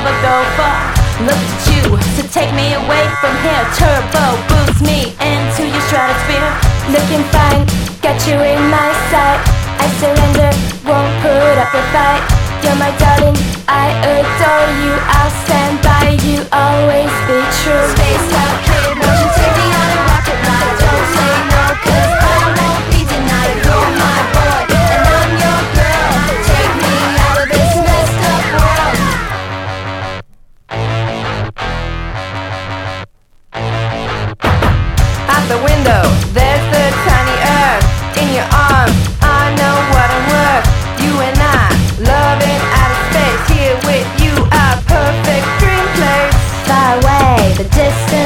never go far. Look at you, so take me away from here. Turbo boost me into your stratosphere. Looking fine, got you in my sight. I surrender, won't put up a fight. You're my darling, I adore you. I'll stand by you, always be true. Spaced out kid, won't you take me on a rocket ride? Don't say no, cause I won't be denied. You're my boy, and I'm your girl. Take me out of this messed up world. Out the window, there's the tiny earth. In your arms, I know what I'm worth. You and I, loving outer space. Here with you, our perfect dream place. Far away, the distance